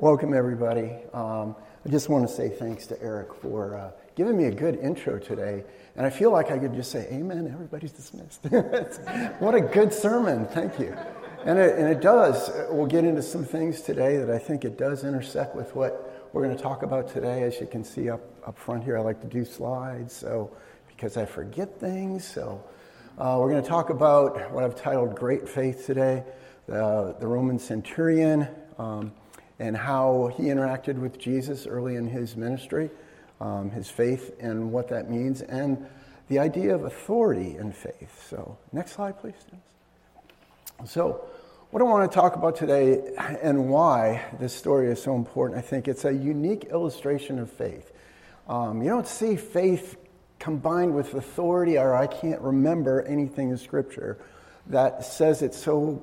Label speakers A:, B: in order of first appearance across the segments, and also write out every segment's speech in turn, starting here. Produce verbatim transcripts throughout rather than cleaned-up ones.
A: Welcome, everybody. Um, I just want to say thanks to Eric for uh, giving me a good intro today. And I feel like I could just say, amen, everybody's dismissed. What a good sermon. Thank you. And it, and it does. We'll get into some things today that I think it does intersect with what we're going to talk about today. As you can see up, up front here, I like to do slides, so because I forget things. So uh, we're going to talk about what I've titled Great Faith today, the, the Roman centurion, um, and how he interacted with Jesus early in his ministry, um, his faith and what that means, and the idea of authority in faith. So next slide, please. So what I want to talk about today and why this story is so important, I think it's a unique illustration of faith. Um, you don't see faith combined with authority, or I can't remember anything in Scripture that says it's so,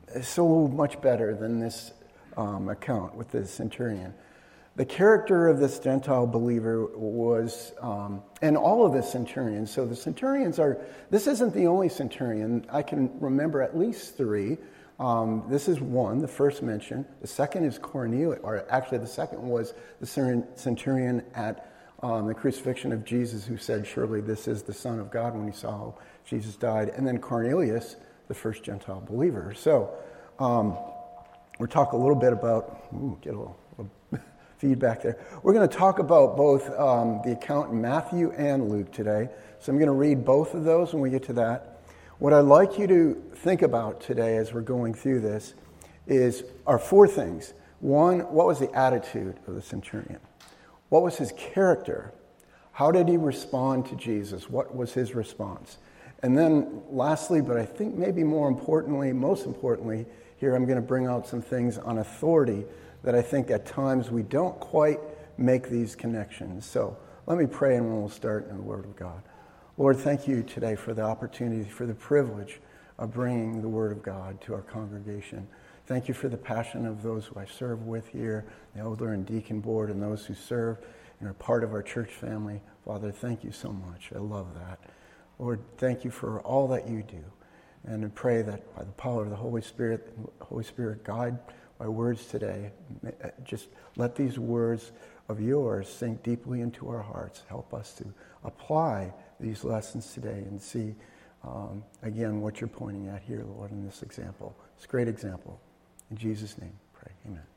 A: so much better than this Um, account with the centurion. The character of this Gentile believer was, um, and all of the centurions, so the centurions are, this isn't the only centurion. I can remember at least three. Um, this is one, the first mention. The second is Cornelius, or actually the second was the centurion at um, the crucifixion of Jesus, who said, surely this is the Son of God, when he saw how Jesus died. And then Cornelius, the first Gentile believer. So, um, We'll talk a little bit about, ooh, get a little, little feedback there. We're going to talk about both um, the account in Matthew and Luke today. So I'm going to read both of those when we get to that. What I'd like you to think about today as we're going through this is are four things. One, what was the attitude of the centurion? What was his character? How did he respond to Jesus? What was his response? And then lastly, but I think maybe more importantly, most importantly, here I'm going to bring out some things on authority that I think at times we don't quite make these connections. So let me pray and we'll start in the Word of God. Lord, thank you today for the opportunity, for the privilege of bringing the Word of God to our congregation. Thank you for the passion of those who I serve with here, the elder and deacon board, and those who serve and are part of our church family. Father, thank you so much. I love that. Lord, thank you for all that you do. And I pray that by the power of the Holy Spirit, Holy Spirit guide my words today. Just let these words of yours sink deeply into our hearts. Help us to apply these lessons today and see, um, again, what you're pointing at here, Lord, in this example. It's a great example. In Jesus' name, pray. Amen.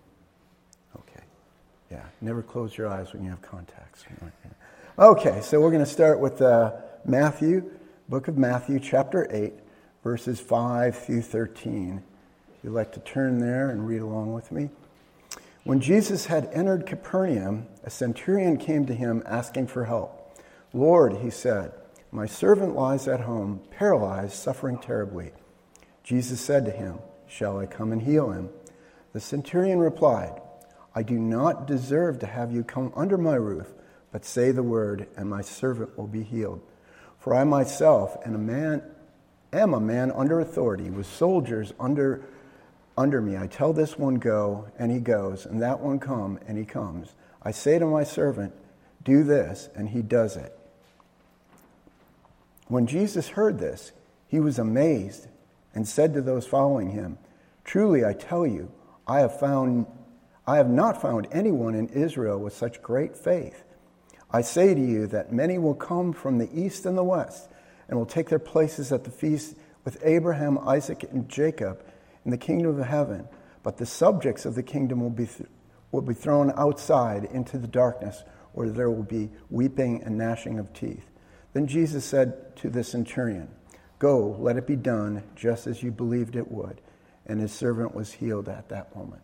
A: Okay. Yeah, never close your eyes when you have contacts. Okay, so we're going to start with uh, Matthew, book of Matthew, chapter eight. Verses five through thirteen. If you'd like to turn there and read along with me. When Jesus had entered Capernaum, a centurion came to him asking for help. Lord, he said, my servant lies at home, paralyzed, suffering terribly. Jesus said to him, shall I come and heal him? The centurion replied, I do not deserve to have you come under my roof, but say the word, and my servant will be healed. For I myself am a man am a man under authority, with soldiers under under me. I tell this one, go, and he goes, and that one, come, and he comes. I say to my servant, do this, and he does it. When Jesus heard this, he was amazed and said to those following him, truly I tell you, I have found I have not found anyone in Israel with such great faith. I say to you that many will come from the east and the west, and will take their places at the feast with Abraham, Isaac, and Jacob in the kingdom of heaven. But the subjects of the kingdom will be th- will be thrown outside into the darkness, where there will be weeping and gnashing of teeth. Then Jesus said to the centurion, go, let it be done just as you believed it would. And his servant was healed at that moment.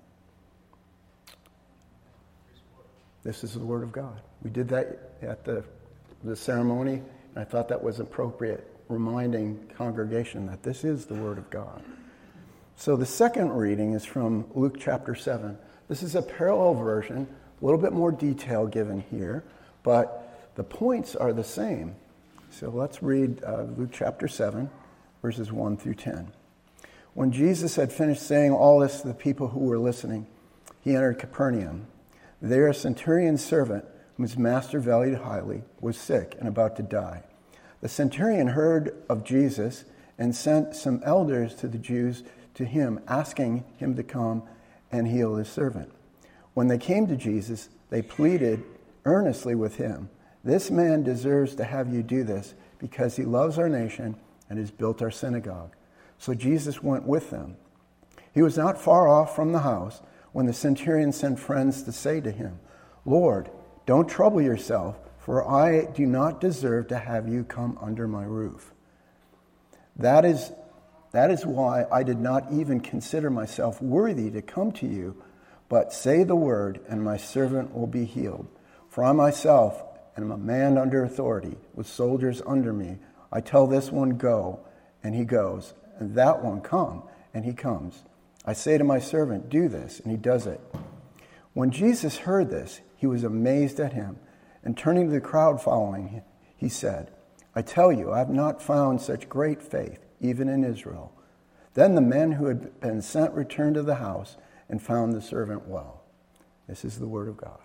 A: This is the word of God. We did that at the, the ceremony. I thought that was appropriate, reminding congregation that this is the Word of God. So the second reading is from Luke chapter seven. This is a parallel version, a little bit more detail given here, but the points are the same. So let's read uh, Luke chapter seven, verses one through ten. When Jesus had finished saying all this to the people who were listening, he entered Capernaum. There a centurion's servant, whom his master valued highly, was sick and about to die. The centurion heard of Jesus and sent some elders to the Jews to him, asking him to come and heal his servant. When they came to Jesus, they pleaded earnestly with him, "This man deserves to have you do this because he loves our nation and has built our synagogue." So Jesus went with them. He was not far off from the house when the centurion sent friends to say to him, "Lord, don't trouble yourself, for I do not deserve to have you come under my roof. That is, that is why I did not even consider myself worthy to come to you, but say the word, and my servant will be healed. For I myself am a man under authority, with soldiers under me. I tell this one, go, and he goes, and that one, come, and he comes. I say to my servant, do this, and he does it." When Jesus heard this, he was amazed at him, and turning to the crowd following him, he said, "I tell you, I have not found such great faith, even in Israel." Then the men who had been sent returned to the house and found the servant well. This is the word of God.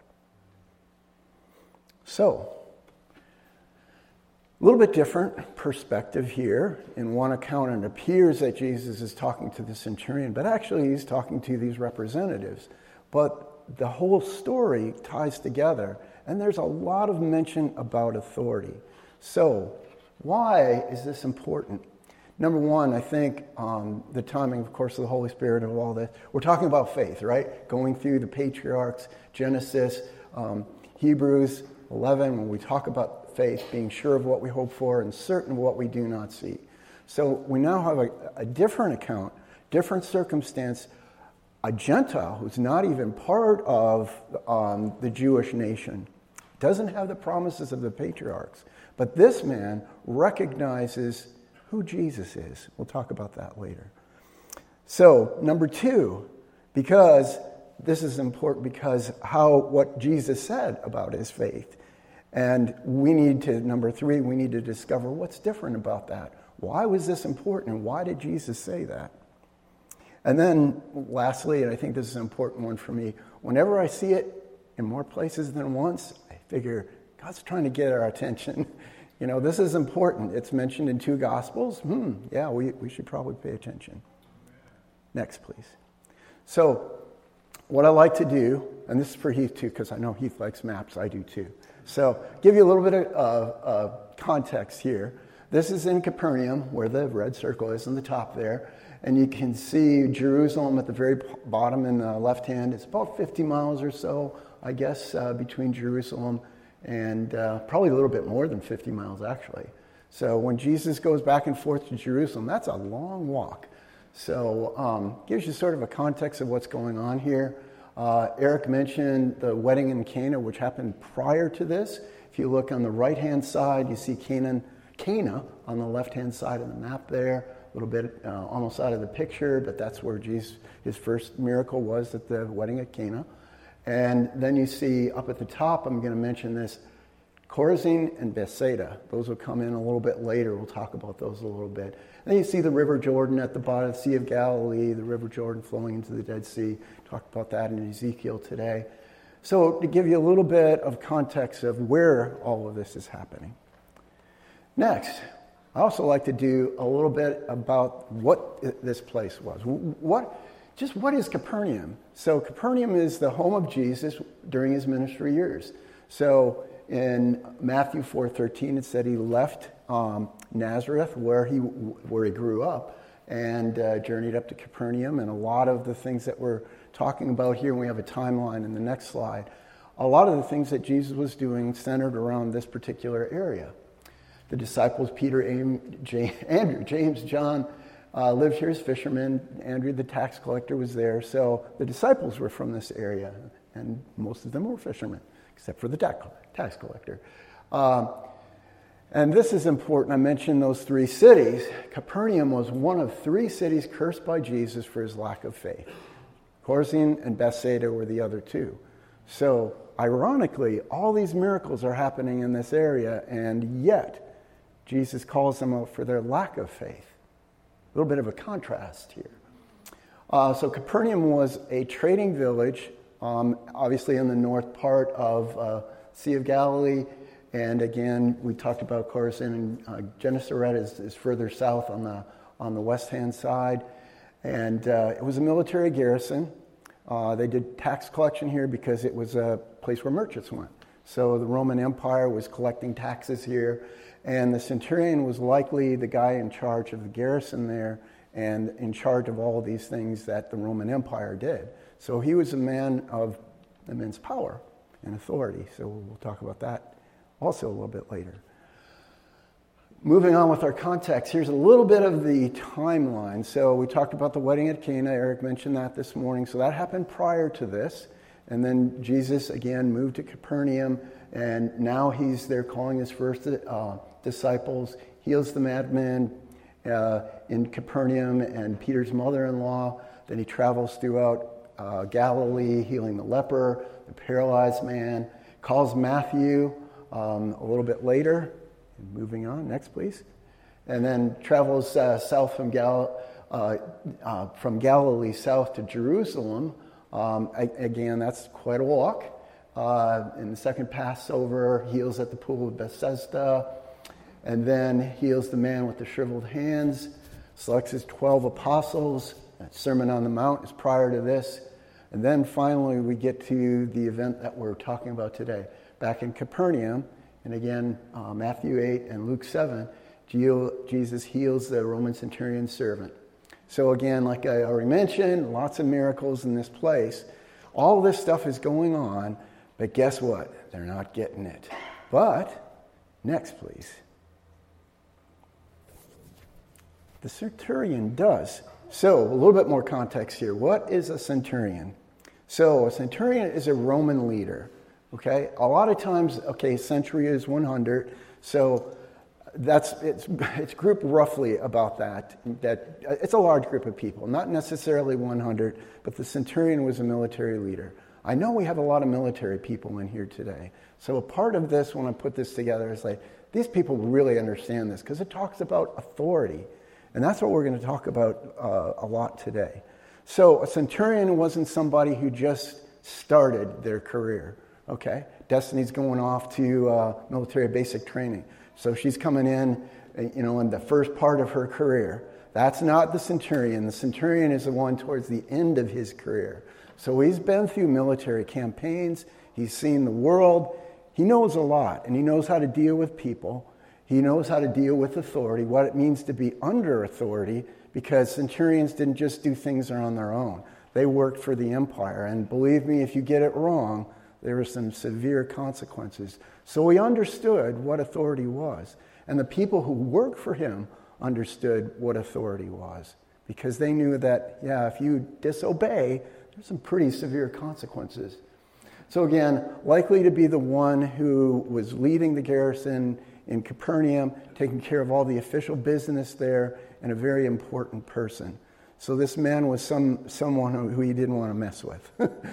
A: So, a little bit different perspective here. In one account, it appears that Jesus is talking to the centurion, but actually he's talking to these representatives. But the whole story ties together, and there's a lot of mention about authority. So, why is this important? Number one, I think um, the timing, of course, of the Holy Spirit and all this. We're talking about faith, right? Going through the patriarchs, Genesis, um, Hebrews eleven, when we talk about faith, being sure of what we hope for and certain of what we do not see. So we now have a, a different account, different circumstance, a Gentile who's not even part of um, the Jewish nation, doesn't have the promises of the patriarchs, but this man recognizes who Jesus is. We'll talk about that later. So, number two, because this is important, because how what Jesus said about his faith. And we need to, number three, we need to discover what's different about that. Why was this important, and why did Jesus say that? And then, lastly, and I think this is an important one for me, whenever I see it in more places than once, I figure God's trying to get our attention. You know, this is important. It's mentioned in two Gospels. Hmm, yeah, we, we should probably pay attention. Next, please. So, what I like to do, and this is for Heath too, because I know Heath likes maps, I do too. So, give you a little bit of uh, uh, context here. This is in Capernaum, where the red circle is on the top there. And you can see Jerusalem at the very bottom in the left hand. It's about fifty miles or so, I guess, uh, between Jerusalem and uh, probably a little bit more than fifty miles, actually. So when Jesus goes back and forth to Jerusalem, that's a long walk. So um, gives you sort of a context of what's going on here. Uh, Eric mentioned the wedding in Cana, which happened prior to this. If you look on the right-hand side, you see Canaan, Cana on the left-hand side of the map there. A little bit uh, almost out of the picture, but that's where Jesus, his first miracle was at the wedding at Cana. And then you see up at the top, I'm going to mention this, Chorazin and Bethsaida. Those will come in a little bit later. We'll talk about those a little bit. And then you see the River Jordan at the bottom, the Sea of Galilee, the River Jordan flowing into the Dead Sea. Talked about that in Ezekiel today. So to give you a little bit of context of where all of this is happening. Next, I also like to do a little bit about what this place was. What, just what is Capernaum? So Capernaum is the home of Jesus during his ministry years. So in Matthew four thirteen, it said he left um, Nazareth, where he where he grew up, and uh, journeyed up to Capernaum. And a lot of the things that we're talking about here, and we have a timeline in the next slide, a lot of the things that Jesus was doing centered around this particular area. The disciples, Peter, Andrew, James, John, uh, lived here as fishermen. Andrew, the tax collector, was there. So the disciples were from this area, and most of them were fishermen, except for the tax collector. Um, and this is important. I mentioned those three cities. Capernaum was one of three cities cursed by Jesus for his lack of faith. Chorazin and Bethsaida were the other two. So, ironically, all these miracles are happening in this area, and yet Jesus calls them out for their lack of faith. A little bit of a contrast here. Uh, so Capernaum was a trading village, um, obviously in the north part of uh, Sea of Galilee. And again, we talked about Chorazin, and uh, Gennesaret is, is further south on the on the west-hand side. And uh, it was a military garrison. Uh, they did tax collection here because it was a place where merchants went. So the Roman Empire was collecting taxes here, and the centurion was likely the guy in charge of the garrison there and in charge of all of these things that the Roman Empire did. So he was a man of immense power and authority. So we'll talk about that also a little bit later. Moving on with our context, here's a little bit of the timeline. So we talked about the wedding at Cana. Eric mentioned that this morning. So that happened prior to this. And then Jesus, again, moved to Capernaum. And now he's there calling his first uh, disciples, heals the madman uh, in Capernaum and Peter's mother-in-law. Then he travels throughout uh, Galilee, healing the leper, the paralyzed man. Calls Matthew um, a little bit later. Moving on, next please. And then travels uh, south from, Gal- uh, uh, from Galilee south to Jerusalem. Um, I, again, that's quite a walk. Uh, in the second Passover, heals at the pool of Bethesda. And then heals the man with the shriveled hands. Selects his twelve apostles. That Sermon on the Mount is prior to this. And then finally we get to the event that we're talking about today. Back in Capernaum. And again, uh, Matthew eight and Luke seven, Jesus heals the Roman centurion's servant. So again, like I already mentioned, lots of miracles in this place. All this stuff is going on, but guess what? They're not getting it. But, next please. The centurion does. So, a little bit more context here. What is a centurion? So, a centurion is a Roman leader. Okay, a lot of times, okay, century is one hundred, so that's it's it's grouped roughly about that. That it's a large group of people, not necessarily one hundred, but the centurion was a military leader. I know we have a lot of military people in here today, so a part of this when I put this together is like these people really understand this because it talks about authority, and that's what we're going to talk about uh, a lot today. So a centurion wasn't somebody who just started their career. Okay, Destiny's going off to uh, military basic training. So she's coming in, you know, in the first part of her career. That's not the centurion. The centurion is the one towards the end of his career. So he's been through military campaigns. He's seen the world. He knows a lot, and he knows how to deal with people. He knows how to deal with authority, what it means to be under authority, because centurions didn't just do things on their own. They worked for the empire. And believe me, if you get it wrong, there were some severe consequences. So he understood what authority was. And the people who worked for him understood what authority was. Because they knew that, yeah, if you disobey, there's some pretty severe consequences. So again, likely to be the one who was leading the garrison in Capernaum, taking care of all the official business there, and a very important person. So this man was some someone who, who he didn't want to mess with.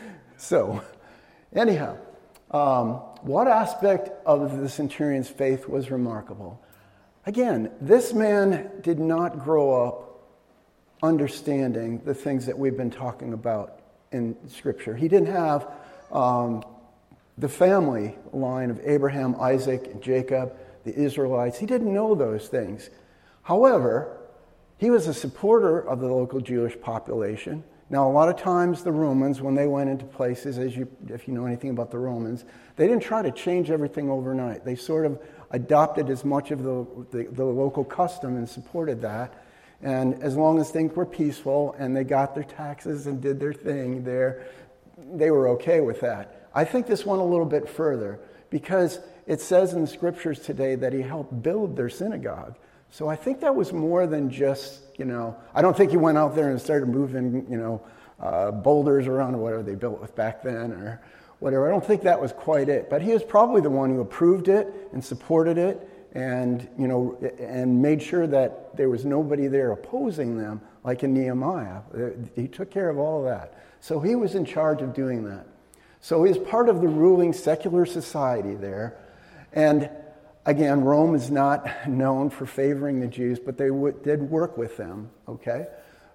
A: So... Anyhow, um, what aspect of the centurion's faith was remarkable? Again, this man did not grow up understanding the things that we've been talking about in Scripture. He didn't have um, the family line of Abraham, Isaac, and Jacob, the Israelites. He didn't know those things. However, he was a supporter of the local Jewish population. Now, a lot of times the Romans, when they went into places, as you, if you know anything about the Romans, they didn't try to change everything overnight. They sort of adopted as much of the, the, the local custom and supported that. And as long as things were peaceful and they got their taxes and did their thing there, they were okay with that. I think this went a little bit further because it says in the Scriptures today that he helped build their synagogue. So I think that was more than just, you know, I don't think he went out there and started moving, you know, uh, boulders around or whatever they built with back then or whatever. I don't think that was quite it. But he was probably the one who approved it and supported it and, you know, and made sure that there was nobody there opposing them, like in Nehemiah. He took care of all of that. So he was in charge of doing that. So he's part of the ruling secular society there. And again, Rome is not known for favoring the Jews, but they w- did work with them, okay?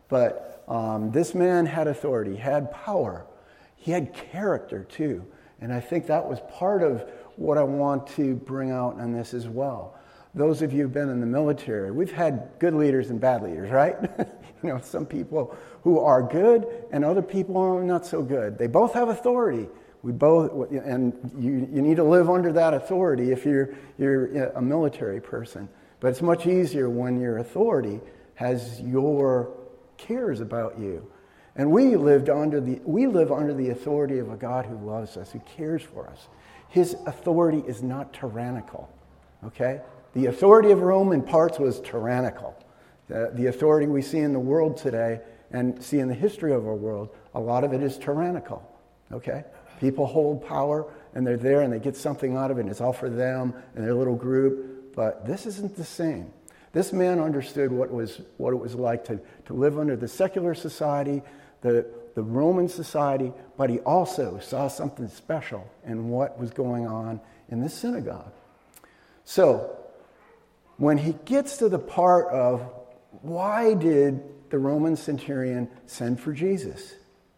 A: But um, this man had authority, had power. He had character, too. And I think that was part of what I want to bring out on this as well. Those of you who've been in the military, we've had good leaders and bad leaders, right? You know, some people who are good and other people are not so good. They both have authority. We both, and you, you need to live under that authority if you're you're a military person. But it's much easier when your authority has your cares about you. And we lived under the we live under the authority of a God who loves us, who cares for us. His authority is not tyrannical. Okay? The authority of Rome in parts was tyrannical. The, the authority we see in the world today and see in the history of our world, a lot of it is tyrannical. Okay? People hold power and they're there and they get something out of it and it's all for them and their little group. But this isn't the same. This man understood what was what it was like to, to live under the secular society, the, the Roman society, but he also saw something special in what was going on in this synagogue. So, when he gets to the part of why did the Roman centurion send for Jesus?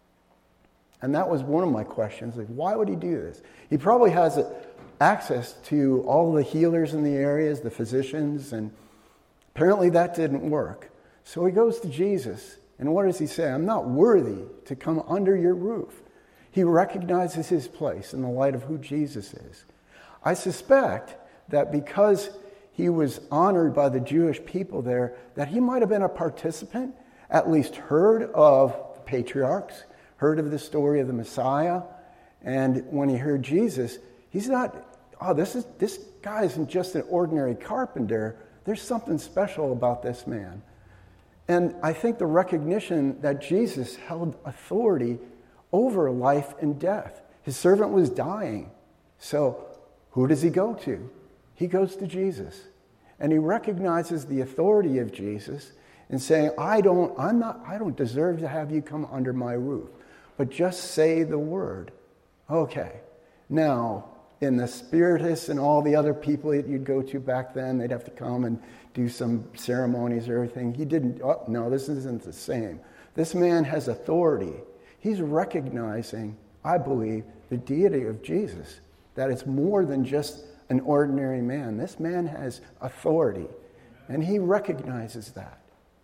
A: And that was one of my questions, like why would he do this? He probably has access to all the healers in the areas, the physicians, and apparently that didn't work. So he goes to Jesus, and what does he say? I'm not worthy to come under your roof. He recognizes his place in the light of who Jesus is. I suspect that because he was honored by the Jewish people there, that he might have been a participant, at least heard of the patriarchs, heard of the story of the Messiah, and when he heard Jesus, he's not, oh, this is this guy isn't just an ordinary carpenter. There's something special about this man. And I think the recognition that Jesus held authority over life and death. His servant was dying. So who does he go to? He goes to Jesus. And he recognizes the authority of Jesus and saying, I don't, I'm not, I don't deserve to have you come under my roof. But just say the word. Okay. Now, in the Spiritists and all the other people that you'd go to back then, they'd have to come and do some ceremonies or everything. He didn't, oh, no, this isn't the same. This man has authority. He's recognizing, I believe, the deity of Jesus, that it's more than just an ordinary man. This man has authority, and he recognizes that.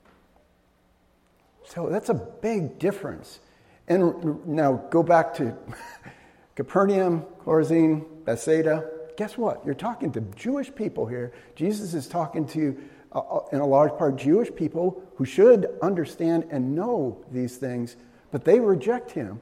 A: So that's a big difference. And now go back to Capernaum, Chorazin, Bethsaida. Guess what? You're talking to Jewish people here. Jesus is talking to, uh, in a large part, Jewish people who should understand and know these things, but they reject him,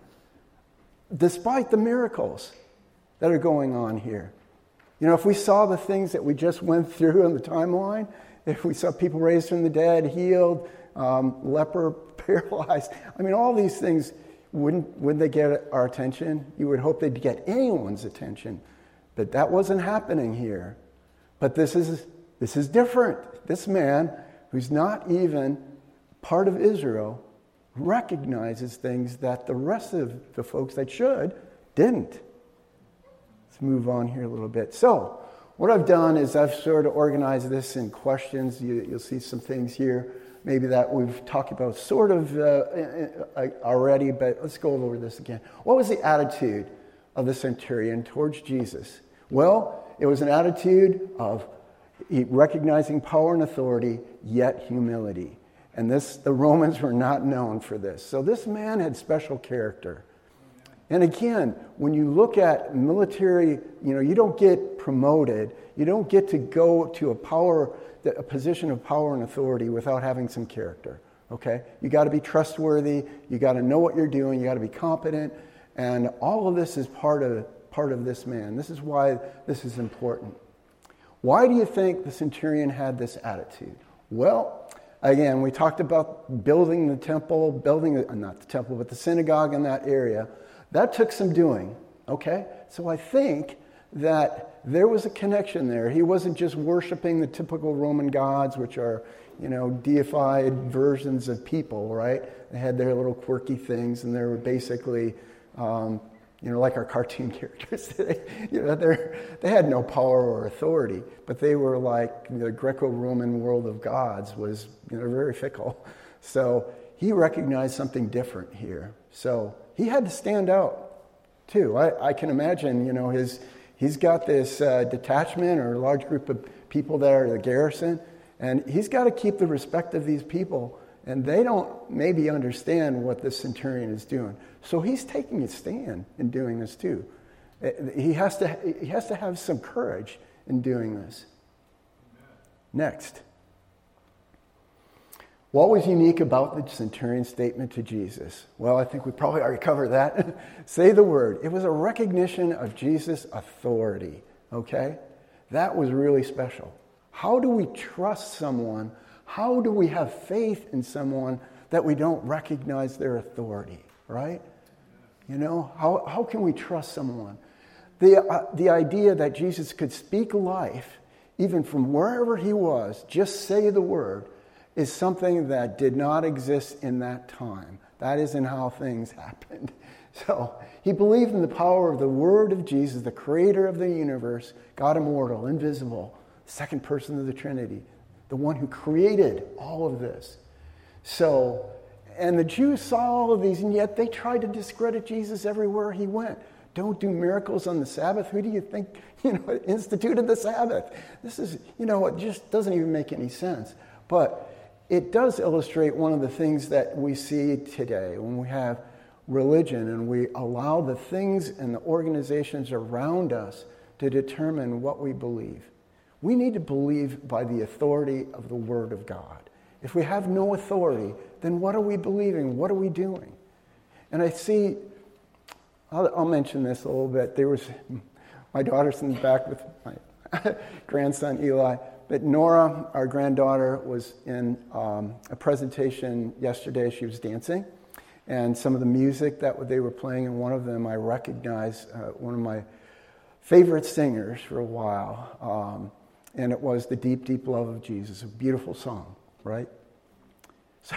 A: despite the miracles that are going on here. You know, if we saw the things that we just went through in the timeline, if we saw people raised from the dead, healed, um, leper, paralyzed, I mean, all these things, wouldn't, wouldn't they get our attention? You would hope they'd get anyone's attention. But that wasn't happening here. But this is this is different. This man, who's not even part of Israel, recognizes things that the rest of the folks that should didn't. Let's move on here a little bit. So, what I've done is I've sort of organized this in questions. You, you'll see some things here, maybe that we've talked about sort of uh, already, but let's go over this again. What was the attitude of the centurion towards Jesus? Well, it was an attitude of recognizing power and authority, yet humility. And this, the Romans were not known for this. So this man had special character. And again, when you look at military, you know, you don't get promoted. You don't get to go to a power, a position of power and authority without having some character. Okay? You got to be trustworthy. You got to know what you're doing. You got to be competent. And all of this is part of part of this man. This is why this is important. Why do you think the centurion had this attitude? Well, again, we talked about building the temple, building, the, not the temple, but the synagogue in that area. That took some doing, okay? So I think that there was a connection there. He wasn't just worshiping the typical Roman gods, which are, you know, deified versions of people, right? They had their little quirky things, and they were basically, um, you know, like our cartoon characters today. You know, they they had no power or authority, but they were like the Greco-Roman world of gods was, you know, very fickle. So he recognized something different here. So he had to stand out too. I, I can imagine, you know, his he's got this uh, detachment or a large group of people there at the garrison, and he's got to keep the respect of these people And they don't maybe understand what the centurion is doing. So he's taking a stand in doing this too. He has to, he has to have some courage in doing this. Next. What was unique about the centurion's statement to Jesus? Well, I think we probably already covered that. Say the word. It was a recognition of Jesus' authority, okay? That was really special. How do we trust someone? How do we have faith in someone that we don't recognize their authority, right? You know, how, how can we trust someone? The, uh, the idea that Jesus could speak life, even from wherever he was, just say the word, is something that did not exist in that time. That isn't how things happened. So he believed in the power of the word of Jesus, the creator of the universe, God immortal, invisible, second person of the Trinity, the one who created all of this. So, and the Jews saw all of these, and yet they tried to discredit Jesus everywhere he went. Don't do miracles on the Sabbath. Who do you think, you know, instituted the Sabbath? This is, you know, it just doesn't even make any sense. But it does illustrate one of the things that we see today when we have religion and we allow the things and the organizations around us to determine what we believe. We need to believe by the authority of the Word of God. If we have no authority, then what are we believing? What are we doing? And I see, I'll, I'll mention this a little bit. There was, my daughter's in the back with my grandson Eli. But Nora, our granddaughter, was in um, a presentation yesterday. She was dancing. And some of the music that they were playing, and one of them I recognized, uh, one of my favorite singers for a while. Um, and it was The Deep, Deep Love of Jesus, a beautiful song, right? So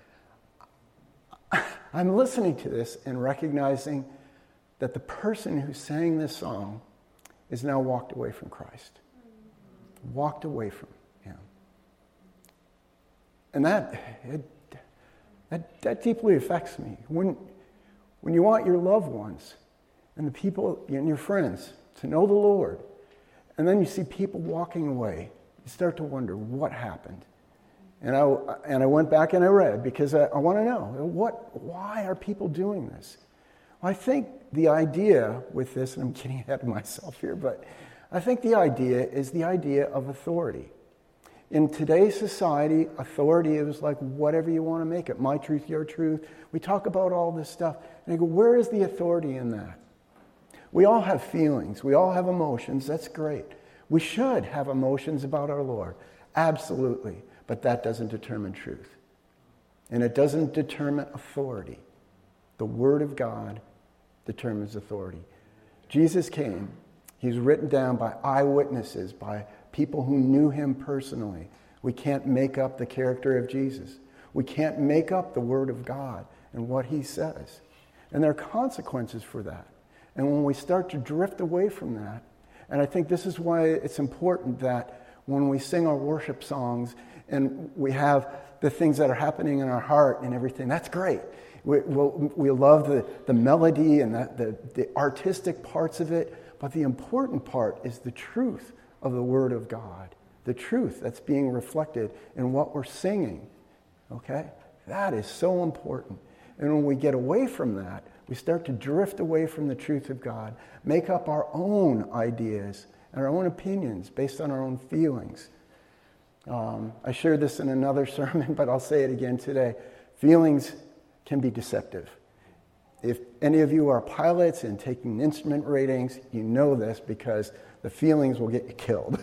A: I'm listening to this and recognizing that the person who sang this song is now walked away from Christ. Walked away from him. And that, it, that that deeply affects me. When, when you want your loved ones and the people and your friends to know the Lord, and then you see people walking away, you start to wonder what happened. And I, and I went back and I read because I, I want to know, what, why are people doing this? Well, I think the idea with this, and I'm getting ahead of myself here, but I think the idea is the idea of authority. In today's society, authority is like whatever you want to make it. My truth, your truth. We talk about all this stuff. And I go, where is the authority in that? We all have feelings. We all have emotions. That's great. We should have emotions about our Lord. Absolutely. But that doesn't determine truth. And it doesn't determine authority. The Word of God determines authority. Jesus came. He's written down by eyewitnesses, by people who knew him personally. We can't make up the character of Jesus. We can't make up the Word of God and what he says. And there are consequences for that. And when we start to drift away from that, and I think this is why it's important that when we sing our worship songs and we have the things that are happening in our heart and everything, that's great. We, we'll, we love the, the melody and the, the, the artistic parts of it. But the important part is the truth of the Word of God, the truth that's being reflected in what we're singing, okay? That is so important. And when we get away from that, we start to drift away from the truth of God, make up our own ideas and our own opinions based on our own feelings. Um, I shared this in another sermon, but I'll say it again today. Feelings can be deceptive. If any of you are pilots and taking instrument ratings, you know this because the feelings will get you killed.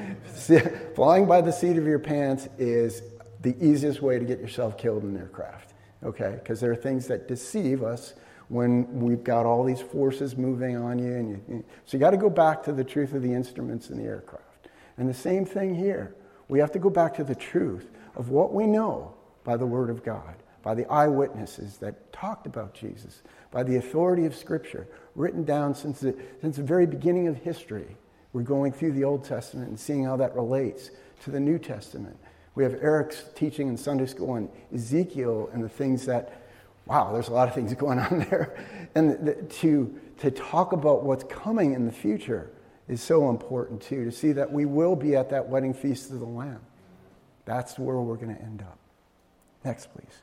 A: Flying by the seat of your pants is the easiest way to get yourself killed in an aircraft, okay? Because there are things that deceive us when we've got all these forces moving on you. and you, So you got to go back to the truth of the instruments in the aircraft. And the same thing here. We have to go back to the truth of what we know by the Word of God, by the eyewitnesses that talked about Jesus, by the authority of Scripture, written down since the, since the very beginning of history. We're going through the Old Testament and seeing how that relates to the New Testament. We have Eric's teaching in Sunday school on Ezekiel and the things that, wow, there's a lot of things going on there. And the, to, to talk about what's coming in the future is so important too, to see that we will be at that wedding feast of the Lamb. That's where we're going to end up. Next, please.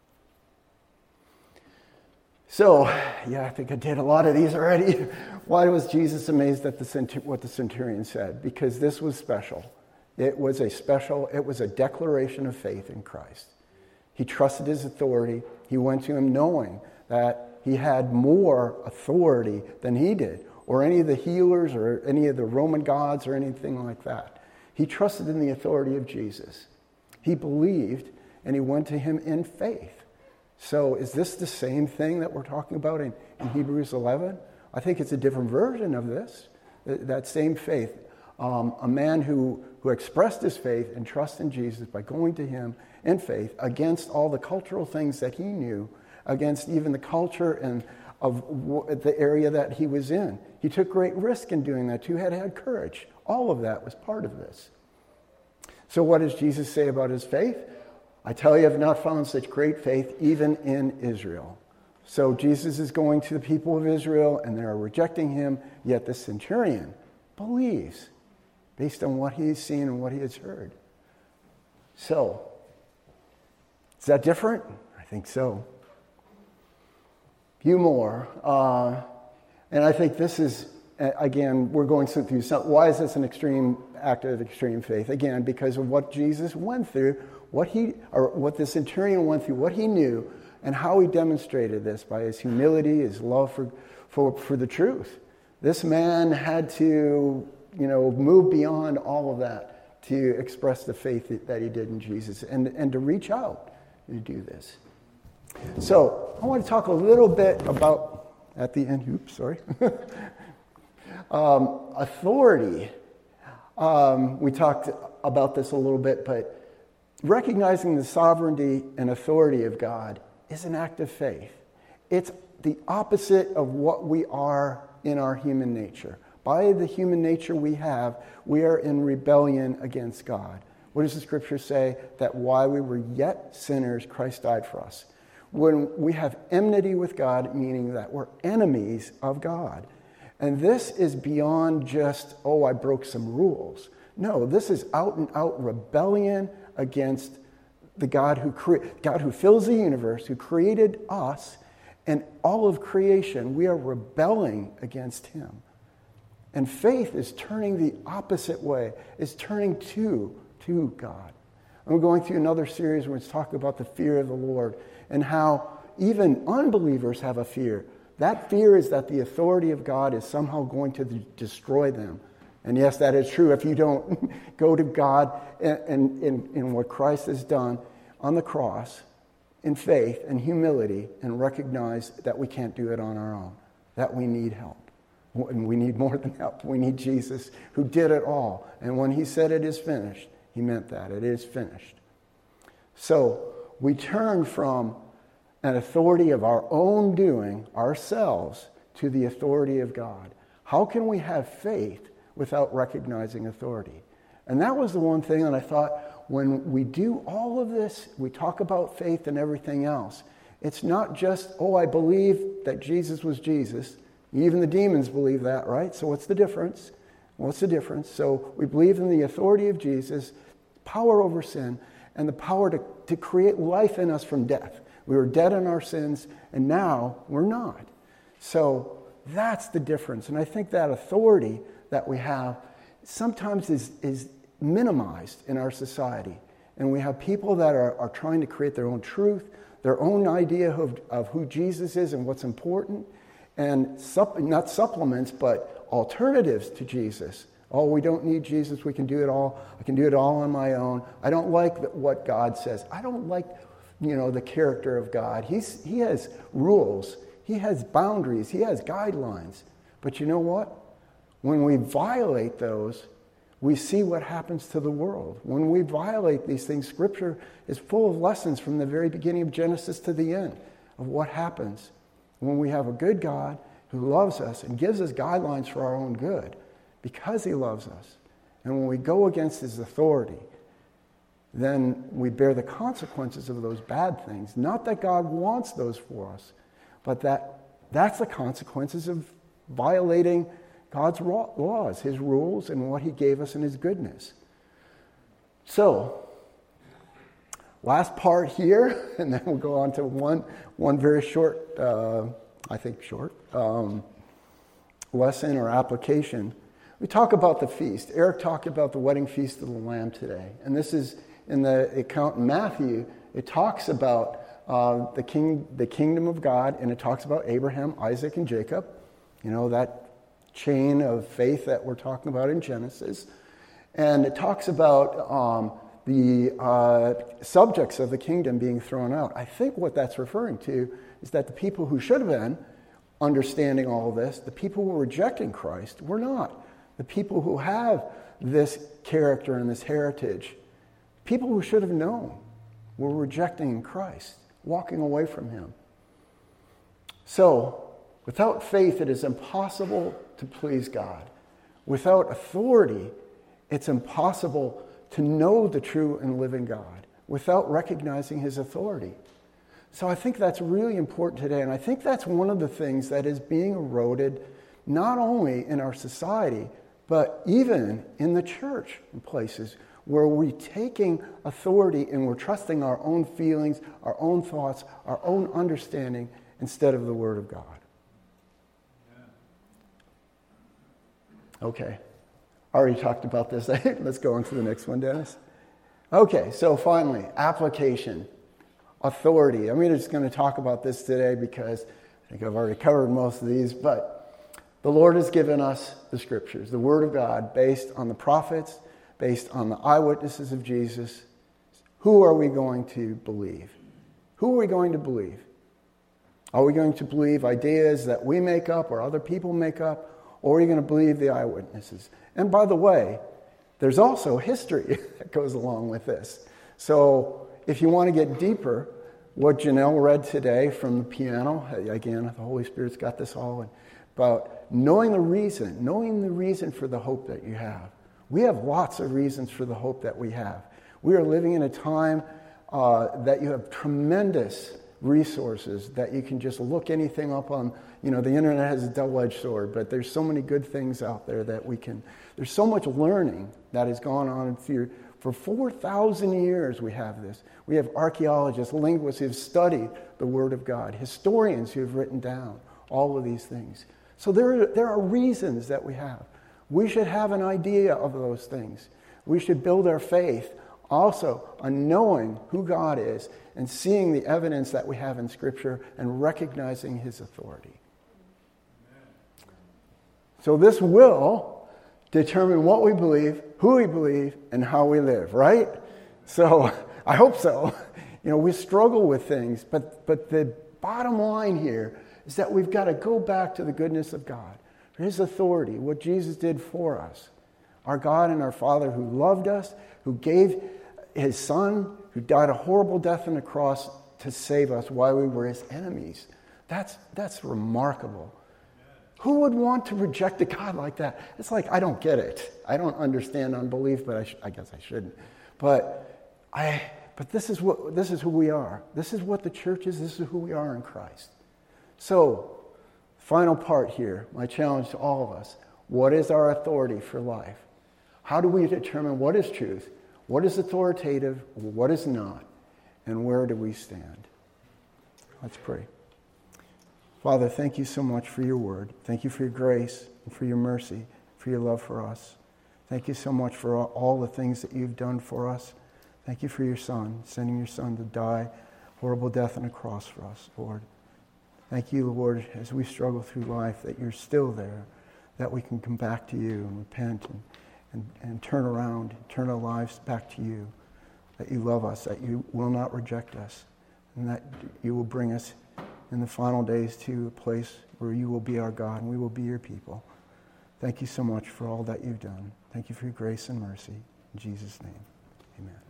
A: So, yeah, I think I did a lot of these already. Why was Jesus amazed at the centur- what the centurion said? Because this was special. It was a special, it was a declaration of faith in Christ. He trusted his authority. He went to him knowing that he had more authority than he did, or any of the healers, or any of the Roman gods, or anything like that. He trusted in the authority of Jesus. He believed, and he went to him in faith. So is this the same thing that we're talking about in, in Hebrews eleven? I think it's a different version of this, that, that same faith. Um, a man who, who expressed his faith and trust in Jesus by going to him in faith against all the cultural things that he knew, against even the culture and of w- the area that he was in. He took great risk in doing that too, had had courage. All of that was part of this. So what does Jesus say about his faith? I tell you, I have not found such great faith even in Israel. So Jesus is going to the people of Israel, and they are rejecting him, yet the centurion believes based on what he's seen and what he has heard. So, is that different? I think so. Few more. Uh, and I think this is, again, we're going through some, why is this an extreme act of extreme faith? Again, because of what Jesus went through, what he, or what the centurion went through, what he knew, and how he demonstrated this by his humility, his love for, for, for the truth. This man had to, you know, move beyond all of that to express the faith that, that he did in Jesus, and, and to reach out and to do this. So I want to talk a little bit about, at the end, oops, sorry, um, authority. Um, we talked about this a little bit, but recognizing the sovereignty and authority of God is an act of faith. It's the opposite of what we are in our human nature. By the human nature we have, we are in rebellion against God. What does the scripture say? That while we were yet sinners, Christ died for us. When we have enmity with God, meaning that we're enemies of God. And this is beyond just, oh, I broke some rules. No, this is out and out rebellion against the God who cre- God who fills the universe, who created us and all of creation. We are rebelling against him. And faith is turning the opposite way, is turning to, to God. And we're going through another series where it's talking about the fear of the Lord and how even unbelievers have a fear. That fear is that the authority of God is somehow going to destroy them. And yes, that is true if you don't go to God and in what Christ has done on the cross in faith and humility and recognize that we can't do it on our own, that we need help. And we need more than help. We need Jesus who did it all. And when he said it is finished, he meant that. It is finished. So we turn from an authority of our own doing, ourselves, to the authority of God. How can we have faith without recognizing authority? And that was the one thing that I thought, when we do all of this, we talk about faith and everything else. It's not just, oh, I believe that Jesus was Jesus. Even the demons believe that, right? So what's the difference? What's the difference? So we believe in the authority of Jesus, power over sin, and the power to, to create life in us from death. We were dead in our sins, and now we're not. So that's the difference. And I think that authority that we have sometimes is, is minimized in our society. And we have people that are, are trying to create their own truth, their own idea of, of who Jesus is and what's important, and supp- not supplements, but alternatives to Jesus. Oh, we don't need Jesus. We can do it all. I can do it all on my own. I don't like the, what God says. I don't like, you know, the character of God. He's, he has rules. He has boundaries. He has guidelines. But you know what? When we violate those, we see what happens to the world. When we violate these things, Scripture is full of lessons from the very beginning of Genesis to the end of what happens when we have a good God who loves us and gives us guidelines for our own good because he loves us. And when we go against his authority, then we bear the consequences of those bad things. Not that God wants those for us, but that that's the consequences of violating God's laws, his rules, and what he gave us in his goodness. So, last part here, and then we'll go on to one, one very short, uh, I think short, um, lesson or application. We talk about the feast. Eric talked about the wedding feast of the Lamb today. And this is in the account in Matthew. It talks about uh, the king, the kingdom of God, and it talks about Abraham, Isaac, and Jacob. You know, that chain of faith that we're talking about in Genesis. And it talks about um, the uh, subjects of the kingdom being thrown out. I think what that's referring to is that the people who should have been understanding all this, the people who were rejecting Christ, were not. The people who have this character and this heritage, people who should have known, were rejecting Christ, walking away from him. So, without faith, it is impossible to please God. Without authority, it's impossible to know the true and living God without recognizing his authority. So I think that's really important today, and I think that's one of the things that is being eroded not only in our society, but even in the church in places where we're taking authority and we're trusting our own feelings, our own thoughts, our own understanding instead of the Word of God. Okay. I already talked about this. Let's go on to the next one, Dennis. Okay, so finally, application. Authority. I'm just going to talk about this today because I think I've already covered most of these, but the Lord has given us the Scriptures, the Word of God, based on the prophets, based on the eyewitnesses of Jesus. Who are we going to believe? Who are we going to believe? Are we going to believe ideas that we make up or other people make up? Or are you going to believe the eyewitnesses? And by the way, there's also history that goes along with this. So if you want to get deeper, what Janelle read today from the piano, again, the Holy Spirit's got this all in, about knowing the reason, knowing the reason for the hope that you have. We have lots of reasons for the hope that we have. We are living in a time uh, that you have tremendous resources that you can just look anything up on. You know, the internet has a double-edged sword, but there's so many good things out there that we can, there's so much learning that has gone on through, for four thousand years we have this. We have archaeologists, linguists who have studied the Word of God, historians who have written down all of these things. So there are, there are reasons that we have. We should have an idea of those things. We should build our faith also on knowing who God is and seeing the evidence that we have in Scripture and recognizing his authority. So this will determine what we believe, who we believe, and how we live, right? So I hope so. You know, we struggle with things, but, but the bottom line here is that we've got to go back to the goodness of God, his authority, what Jesus did for us. Our God and our Father who loved us, who gave his Son, who died a horrible death on the cross to save us while we were his enemies. That's, that's remarkable. Who would want to reject a God like that? It's like, I don't get it. I don't understand unbelief, but I, sh- I guess I shouldn't. But I, but this is what this is who we are. This is what the church is. This is who we are in Christ. So, final part here, my challenge to all of us. What is our authority for life? How do we determine what is truth, what is authoritative, what is not, and where do we stand? Let's pray. Father, thank you so much for your word. Thank you for your grace and for your mercy, for your love for us. Thank you so much for all the things that you've done for us. Thank you for your Son, sending your Son to die horrible death on a cross for us, Lord. Thank you, Lord, as we struggle through life, that you're still there, that we can come back to you and repent and, and, and turn around, and turn our lives back to you, that you love us, that you will not reject us, and that you will bring us in the final days to a place where you will be our God and we will be your people. Thank you so much for all that you've done. Thank you for your grace and mercy. In Jesus' name, amen.